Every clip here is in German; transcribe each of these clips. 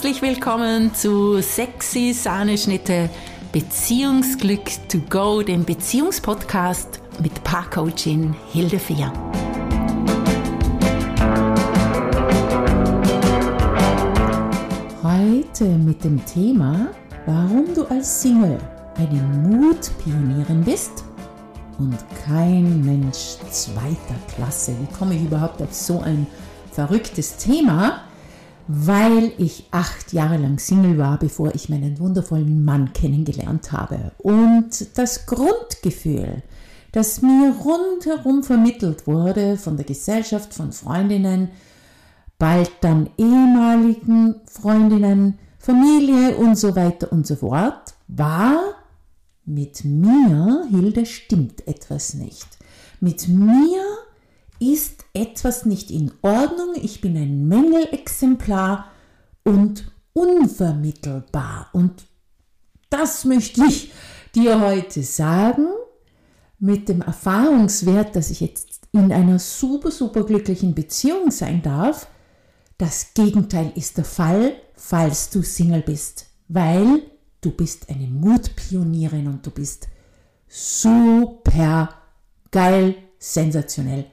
Herzlich willkommen zu Sexy Sahneschnitte Beziehungsglück to go, dem Beziehungspodcast mit Paarcoachin Hilde Fehr. Heute mit dem Thema, warum du als Single eine Mutpionierin bist und kein Mensch zweiter Klasse. Wie komme ich überhaupt auf so ein verrücktes Thema? Weil ich 8 Jahre lang Single war, bevor ich meinen wundervollen Mann kennengelernt habe. Und das Grundgefühl, das mir rundherum vermittelt wurde von der Gesellschaft, von Freundinnen, bald dann ehemaligen Freundinnen, Familie und so weiter und so fort, war: mit mir, Hilde, stimmt etwas nicht. Mit mir ist etwas nicht in Ordnung, ich bin ein Mängelexemplar und unvermittelbar. Und das möchte ich dir heute sagen, mit dem Erfahrungswert, dass ich jetzt in einer super glücklichen Beziehung sein darf. Das Gegenteil ist der Fall, falls du Single bist, weil du bist eine Mutpionierin und du bist super geil, sensationell.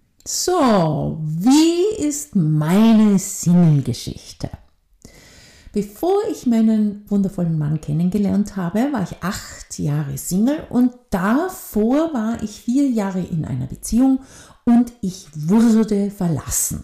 So, wie ist meine Single-Geschichte? Bevor ich meinen wundervollen Mann kennengelernt habe, war ich 8 Jahre Single und davor war ich 4 Jahre in einer Beziehung und ich wurde verlassen.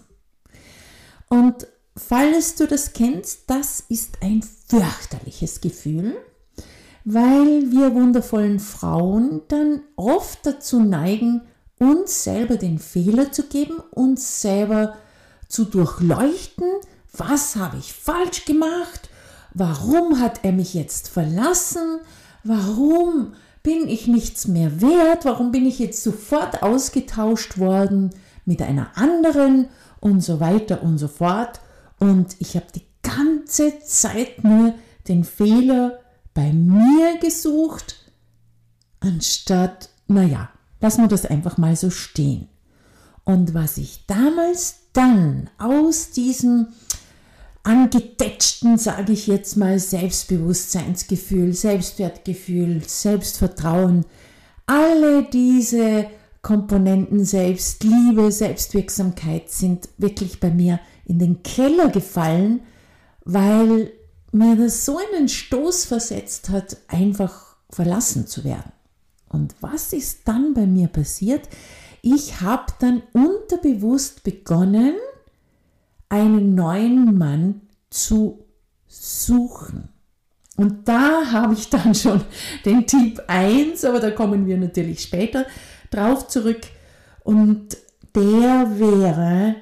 Und falls du das kennst, das ist ein fürchterliches Gefühl, weil wir wundervollen Frauen dann oft dazu neigen, uns selber den Fehler zu geben, uns selber zu durchleuchten. Was habe ich falsch gemacht? Warum hat er mich jetzt verlassen? Warum bin ich nichts mehr wert? Warum bin ich jetzt sofort ausgetauscht worden mit einer anderen und so weiter und so fort? Und ich habe die ganze Zeit nur den Fehler bei mir gesucht, anstatt, lassen wir das einfach mal so stehen. Und was ich damals dann aus diesem angedetschten, sage ich jetzt mal, Selbstbewusstseinsgefühl, Selbstwertgefühl, Selbstvertrauen, alle diese Komponenten, Selbstliebe, Selbstwirksamkeit sind wirklich bei mir in den Keller gefallen, weil mir das so einen Stoß versetzt hat, einfach verlassen zu werden. Und was ist dann bei mir passiert? Ich habe dann unterbewusst begonnen, einen neuen Mann zu suchen. Und da habe ich dann schon den Tipp 1, aber da kommen wir natürlich später drauf zurück. Und der wäre: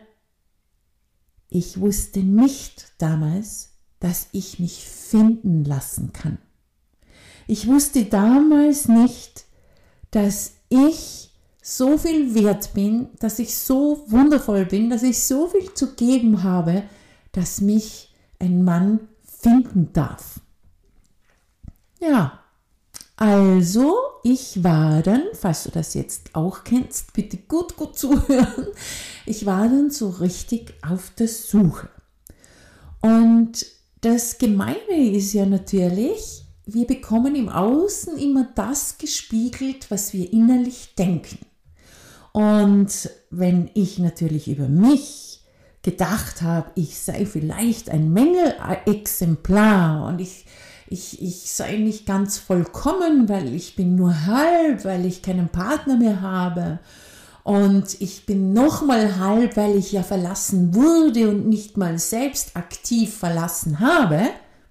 ich wusste nicht damals, dass ich mich finden lassen kann. Ich wusste damals nicht, dass ich so viel wert bin, dass ich so wundervoll bin, dass ich so viel zu geben habe, dass mich ein Mann finden darf. Ja, also ich war dann, falls du das jetzt auch kennst, bitte gut zuhören, ich war dann so richtig auf der Suche. Und das Gemeine ist ja natürlich, wir bekommen im Außen immer das gespiegelt, was wir innerlich denken. Und wenn ich natürlich über mich gedacht habe, ich sei vielleicht ein Mängelexemplar und ich sei nicht ganz vollkommen, weil ich bin nur halb, weil ich keinen Partner mehr habe. Und ich bin nochmal halb, weil ich ja verlassen wurde und nicht mal selbst aktiv verlassen habe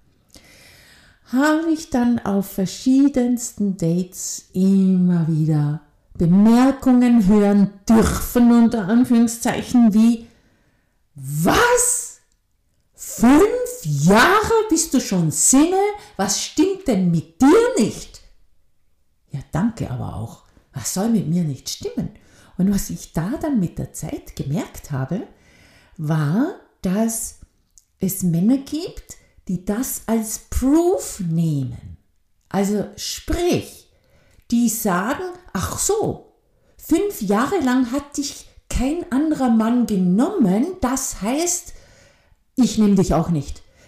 ich dann auf verschiedensten Dates immer wieder Bemerkungen hören dürfen, unter Anführungszeichen, wie: was? 5 Jahre bist du schon Single? Was stimmt denn mit dir nicht? Ja, danke aber auch. Was soll mit mir nicht stimmen? Und was ich da dann mit der Zeit gemerkt habe, war, dass es Männer gibt, die das als Proof nehmen. Also sprich, die sagen: ach so, 5 Jahre lang hat dich kein anderer Mann genommen, das heißt, ich nehme dich auch nicht.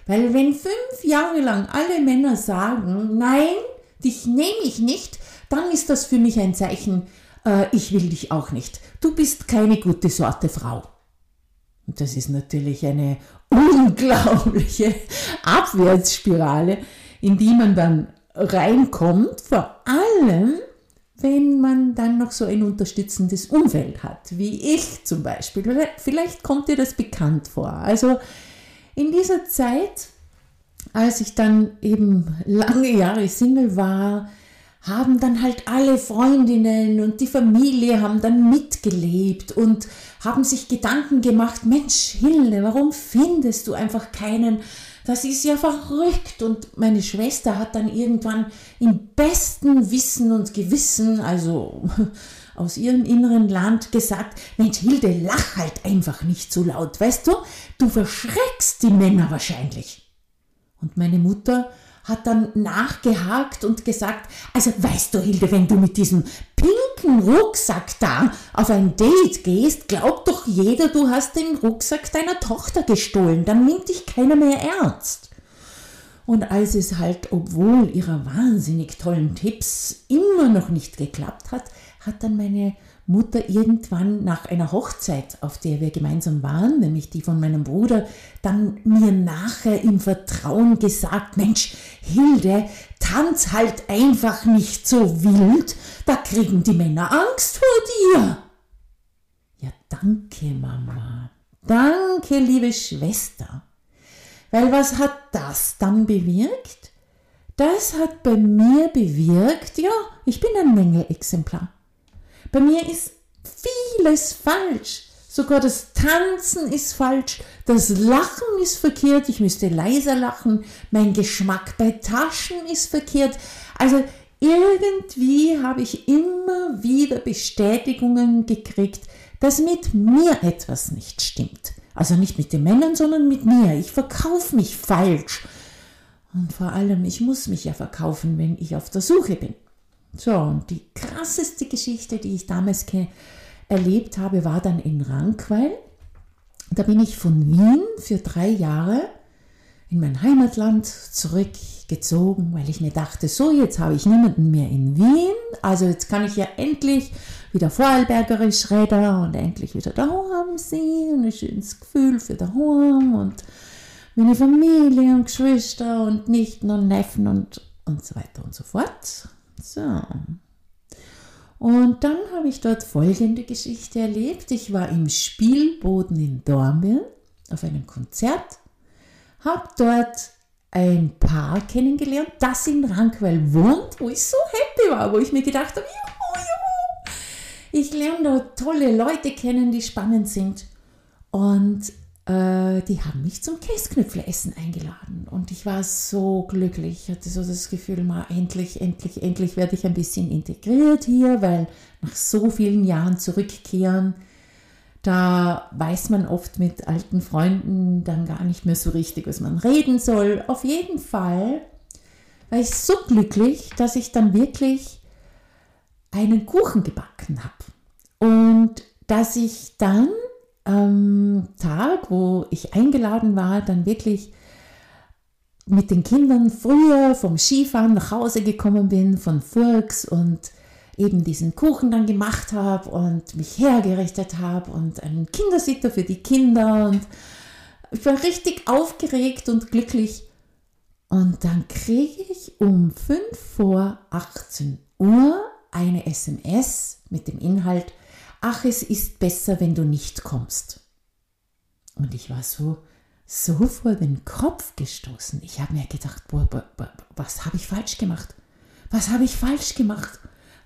Weil wenn 5 Jahre lang alle Männer sagen, nein, dich nehme ich nicht, dann ist das für mich ein Zeichen, ich will dich auch nicht. Du bist keine gute Sorte Frau. Und das ist natürlich eine unglaubliche Abwärtsspirale, in die man dann reinkommt, vor allem, wenn man dann noch so ein unterstützendes Umfeld hat, wie ich zum Beispiel. Vielleicht kommt dir das bekannt vor. Also in dieser Zeit, als ich dann eben lange Jahre Single war, haben dann halt alle Freundinnen und die Familie haben dann mitgelebt und haben sich Gedanken gemacht, Mensch Hilde, warum findest du einfach keinen? Das ist ja verrückt. Und meine Schwester hat dann irgendwann im besten Wissen und Gewissen, also aus ihrem inneren Land, gesagt, Mensch Hilde, lach halt einfach nicht so laut, weißt du verschreckst die Männer wahrscheinlich. Und meine Mutter hat dann nachgehakt und gesagt, also weißt du Hilde, wenn du mit diesem pinken Rucksack da auf ein Date gehst, glaubt doch jeder, du hast den Rucksack deiner Tochter gestohlen, dann nimmt dich keiner mehr ernst. Und als es halt, obwohl ihrer wahnsinnig tollen Tipps immer noch nicht geklappt hat, hat dann meine Mutter irgendwann nach einer Hochzeit, auf der wir gemeinsam waren, nämlich die von meinem Bruder, dann mir nachher im Vertrauen gesagt, Mensch, Hilde, tanz halt einfach nicht so wild, da kriegen die Männer Angst vor dir. Ja, danke Mama, danke liebe Schwester, weil was hat das dann bewirkt? Das hat bei mir bewirkt, ja, ich bin ein Mängelexemplar. Bei mir ist vieles falsch. Sogar das Tanzen ist falsch, das Lachen ist verkehrt, ich müsste leiser lachen, mein Geschmack bei Taschen ist verkehrt. Also irgendwie habe ich immer wieder Bestätigungen gekriegt, dass mit mir etwas nicht stimmt. Also nicht mit den Männern, sondern mit mir. Ich verkaufe mich falsch. Und vor allem, ich muss mich ja verkaufen, wenn ich auf der Suche bin. So, und die krasseste Geschichte, die ich damals erlebt habe, war dann in Rankweil. Da bin ich von Wien für 3 Jahre in mein Heimatland zurückgezogen, weil ich mir dachte, so, jetzt habe ich niemanden mehr in Wien, also jetzt kann ich ja endlich wieder vorarlbergerisch reden und endlich wieder daheim sein und ein schönes Gefühl für daheim und meine Familie und Geschwister und Nichten und Neffen und so weiter und so fort. So. Und dann habe ich dort folgende Geschichte erlebt. Ich war im Spielboden in Dornbirn auf einem Konzert, habe dort ein Paar kennengelernt, das in Rankweil wohnt, wo ich so happy war, wo ich mir gedacht habe, juhu, juhu. Ich lerne da tolle Leute kennen, die spannend sind. Und die haben mich zum Käsknöpfelessen eingeladen und ich war so glücklich. Ich hatte so das Gefühl, mal endlich werde ich ein bisschen integriert hier, weil nach so vielen Jahren zurückkehren, da weiß man oft mit alten Freunden dann gar nicht mehr so richtig, was man reden soll. Auf jeden Fall war ich so glücklich, dass ich dann wirklich einen Kuchen gebacken habe und dass ich dann am Tag, wo ich eingeladen war, dann wirklich mit den Kindern früher vom Skifahren nach Hause gekommen bin, von Furgs und eben diesen Kuchen dann gemacht habe und mich hergerichtet habe und einen Kindersitter für die Kinder und ich war richtig aufgeregt und glücklich und dann kriege ich um 5 vor 18 Uhr eine SMS mit dem Inhalt, ach, es ist besser, wenn du nicht kommst. Und ich war so vor den Kopf gestoßen. Ich habe mir gedacht, was habe ich falsch gemacht? Was habe ich falsch gemacht?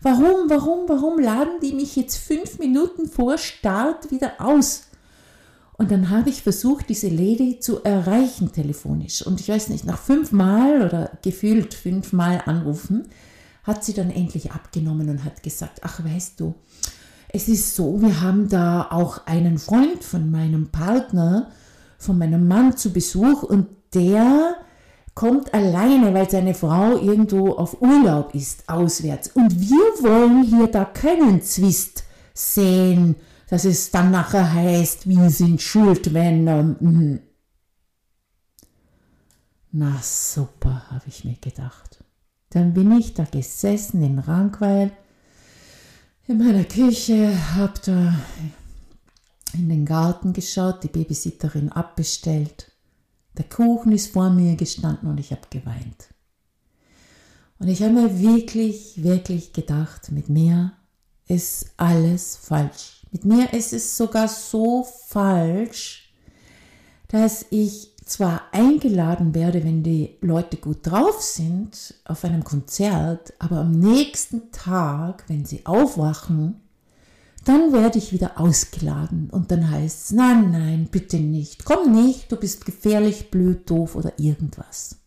Warum laden die mich jetzt 5 Minuten vor Start wieder aus? Und dann habe ich versucht, diese Lady zu erreichen telefonisch. Und ich weiß nicht, nach 5 Mal oder gefühlt 5 Mal anrufen, hat sie dann endlich abgenommen und hat gesagt, ach, weißt du, es ist so, wir haben da auch einen Freund von meinem Partner, von meinem Mann zu Besuch und der kommt alleine, weil seine Frau irgendwo auf Urlaub ist, auswärts. Und wir wollen hier da keinen Zwist sehen, dass es dann nachher heißt, wir sind schuld, wenn... Na super, habe ich mir gedacht. Dann bin ich da gesessen in Rankweil in meiner Küche, habe da in den Garten geschaut, die Babysitterin abbestellt. Der Kuchen ist vor mir gestanden und ich habe geweint. Und ich habe mir wirklich, wirklich gedacht, mit mir ist alles falsch. Mit mir ist es sogar so falsch, dass ich zwar eingeladen werde, wenn die Leute gut drauf sind, auf einem Konzert, aber am nächsten Tag, wenn sie aufwachen, dann werde ich wieder ausgeladen und dann heißt es, nein, bitte nicht, komm nicht, du bist gefährlich, blöd, doof oder irgendwas.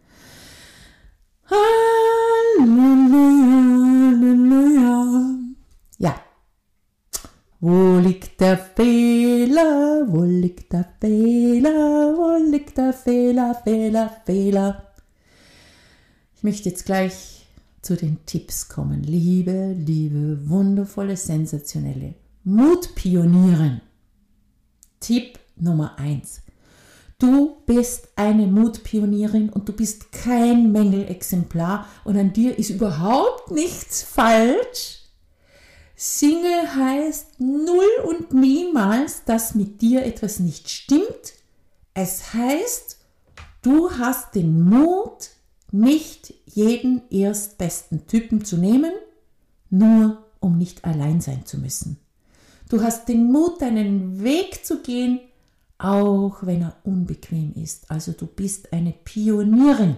Halleluja, Halleluja. Ja. Wo liegt der Fehler? Wo liegt der Fehler? Wo liegt der Fehler? Fehler. Ich möchte jetzt gleich zu den Tipps kommen. Liebe, wundervolle, sensationelle Mutpionieren. Tipp Nummer 1. Du bist eine Mutpionierin und du bist kein Mängelexemplar und an dir ist überhaupt nichts falsch. Single heißt null und niemals, dass mit dir etwas nicht stimmt. Es heißt, du hast den Mut, nicht jeden erstbesten Typen zu nehmen, nur um nicht allein sein zu müssen. Du hast den Mut, deinen Weg zu gehen, auch wenn er unbequem ist. Also du bist eine Pionierin.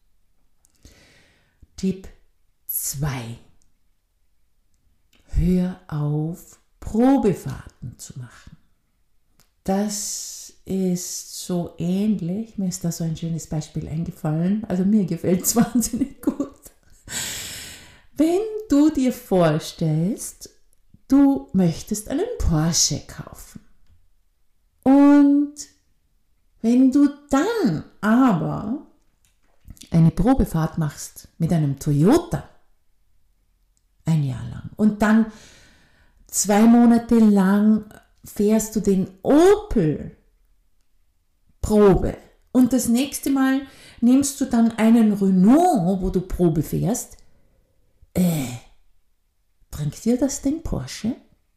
Tipp 2. Hör auf, Probefahrten zu machen. Das ist so ähnlich. Mir ist da so ein schönes Beispiel eingefallen. Also mir gefällt es wahnsinnig gut. Wenn du dir vorstellst, du möchtest einen Porsche kaufen. Und wenn du dann aber eine Probefahrt machst mit einem Toyota, ein Jahr lang, und dann 2 Monate lang fährst du den Opel Probe und das nächste Mal nimmst du dann einen Renault, wo du Probe fährst, bringt dir das den Porsche?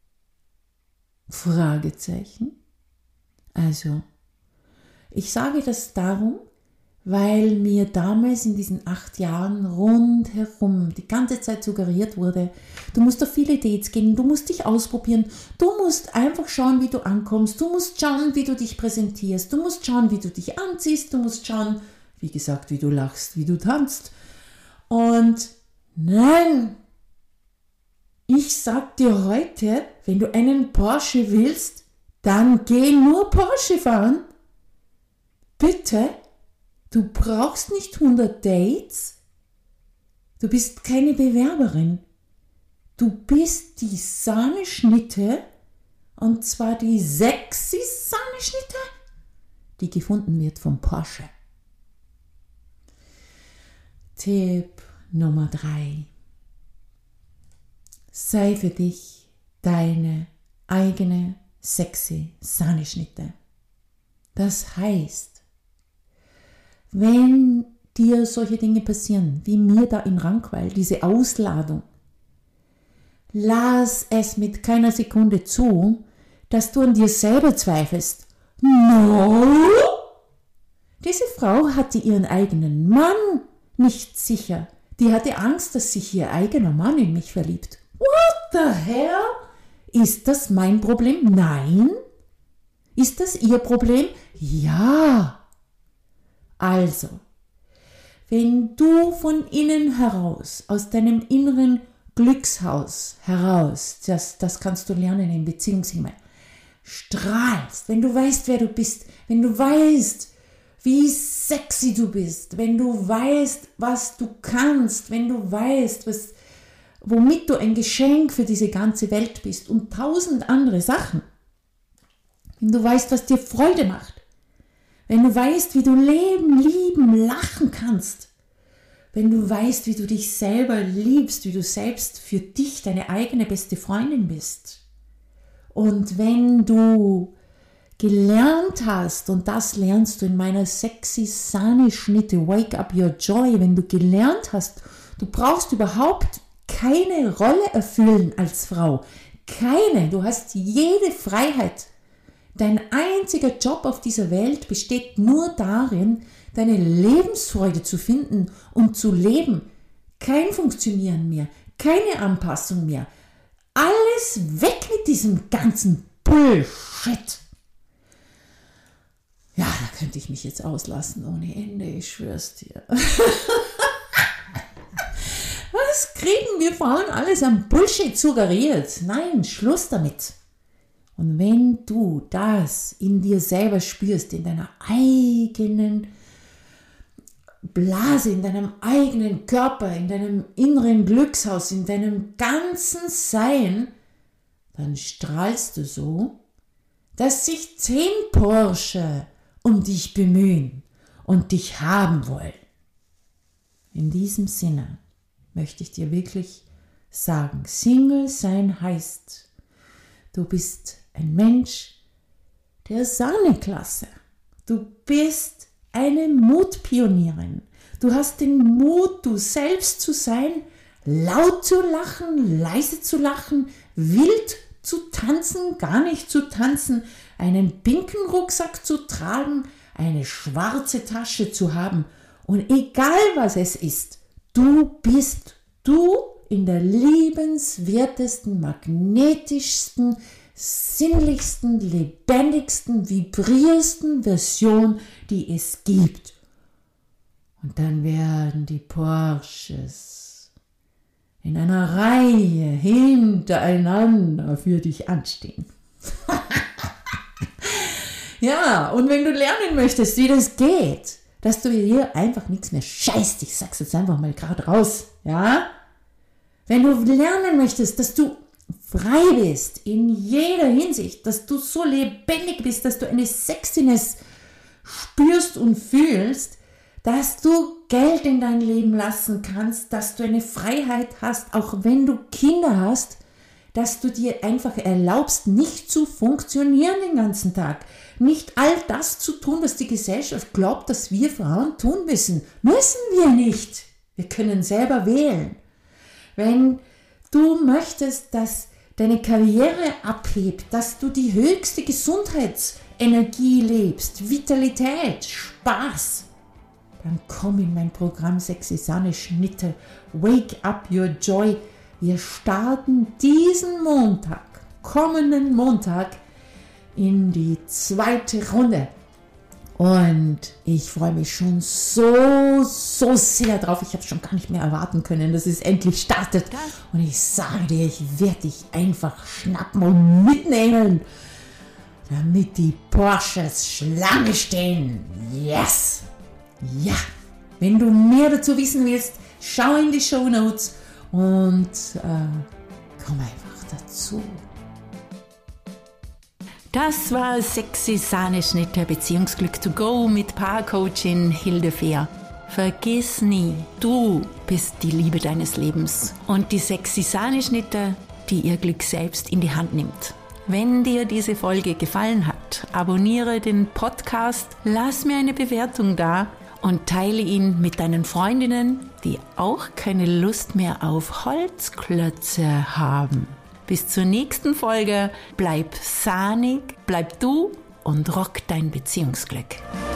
Fragezeichen. Also, ich sage das darum, weil mir damals in diesen 8 Jahren rundherum die ganze Zeit suggeriert wurde, du musst auf viele Dates gehen, du musst dich ausprobieren, du musst einfach schauen, wie du ankommst, du musst schauen, wie du dich präsentierst, du musst schauen, wie du dich anziehst, du musst schauen, wie gesagt, wie du lachst, wie du tanzt. Und nein, ich sag dir heute, wenn du einen Porsche willst, dann geh nur Porsche fahren. Bitte, du brauchst nicht 100 Dates. Du bist keine Bewerberin. Du bist die Sahneschnitte, und zwar die sexy Sahneschnitte, die gefunden wird vom Porsche. Tipp Nummer 3. Sei für dich deine eigene sexy Sahneschnitte. Das heißt, wenn dir solche Dinge passieren, wie mir da in Rankweil, diese Ausladung, lass es mit keiner Sekunde zu, dass du an dir selber zweifelst. No! Diese Frau hatte ihren eigenen Mann nicht sicher. Die hatte Angst, dass sich ihr eigener Mann in mich verliebt. What the hell? Ist das mein Problem? Nein. Ist das ihr Problem? Ja. Also, wenn du von innen heraus, aus deinem inneren Glückshaus heraus, das kannst du lernen im Beziehungshimmel, strahlst, wenn du weißt, wer du bist, wenn du weißt, wie sexy du bist, wenn du weißt, was du kannst, wenn du weißt, womit du ein Geschenk für diese ganze Welt bist und 1000 andere Sachen. Wenn du weißt, was dir Freude macht. Wenn du weißt, wie du leben, lieben, lachen kannst. Wenn du weißt, wie du dich selber liebst, wie du selbst für dich deine eigene beste Freundin bist. Und wenn du gelernt hast, und das lernst du in meiner sexy Sahneschnitte Wake Up Your Joy, wenn du gelernt hast, du brauchst überhaupt keine Rolle erfüllen als Frau. Keine. Du hast jede Freiheit. Dein einziger Job auf dieser Welt besteht nur darin, deine Lebensfreude zu finden und zu leben. Kein Funktionieren mehr, keine Anpassung mehr. Alles weg mit diesem ganzen Bullshit. Ja, da könnte ich mich jetzt auslassen ohne Ende, ich schwör's dir. Was kriegen wir Frauen alles an Bullshit suggeriert? Nein, Schluss damit. Und wenn du das in dir selber spürst, in deiner eigenen Blase, in deinem eigenen Körper, in deinem inneren Glückshaus, in deinem ganzen Sein, dann strahlst du so, dass sich 10 Porsche um dich bemühen und dich haben wollen. In diesem Sinne möchte ich dir wirklich sagen, Single sein heißt, du bist ein Mensch der Sahneklasse. Du bist eine Mutpionierin. Du hast den Mut, du selbst zu sein, laut zu lachen, leise zu lachen, wild zu tanzen, gar nicht zu tanzen, einen pinken Rucksack zu tragen, eine schwarze Tasche zu haben. Und egal was es ist, du bist du in der liebenswertesten, magnetischsten, sinnlichsten, lebendigsten, vibrierendsten Version, die es gibt. Und dann werden die Porsches in einer Reihe hintereinander für dich anstehen. Ja, und wenn du lernen möchtest, wie das geht, dass du hier einfach nichts mehr scheißt, ich sag's jetzt einfach mal gerade raus, ja? Wenn du lernen möchtest, dass du frei bist in jeder Hinsicht, dass du so lebendig bist, dass du eine Sexiness spürst und fühlst, dass du Geld in dein Leben lassen kannst, dass du eine Freiheit hast, auch wenn du Kinder hast, dass du dir einfach erlaubst, nicht zu funktionieren den ganzen Tag, nicht all das zu tun, was die Gesellschaft glaubt, dass wir Frauen tun müssen. Müssen wir nicht. Wir können selber wählen. Wenn du möchtest, dass deine Karriere abhebt, dass du die höchste Gesundheitsenergie lebst, Vitalität, Spaß, dann komm in mein Programm Sexy Sahneschnitte, Wake Up Your Joy. Wir starten diesen Montag, kommenden Montag, in die 2. Runde. Und ich freue mich schon so sehr drauf. Ich habe es schon gar nicht mehr erwarten können, dass es endlich startet. Und ich sage dir, ich werde dich einfach schnappen und mitnehmen, damit die Porsches Schlange stehen. Yes! Ja! Wenn du mehr dazu wissen willst, schau in die Shownotes und komm einfach dazu. Das war Sexy Sahneschnitte Beziehungsglück to go mit Paarcoachin Hilde Fehr. Vergiss nie, du bist die Liebe deines Lebens und die Sexy Sahneschnitte, die ihr Glück selbst in die Hand nimmt. Wenn dir diese Folge gefallen hat, abonniere den Podcast, lass mir eine Bewertung da und teile ihn mit deinen Freundinnen, die auch keine Lust mehr auf Holzklötze haben. Bis zur nächsten Folge, bleib sahnig, bleib du und rock dein Beziehungsglück.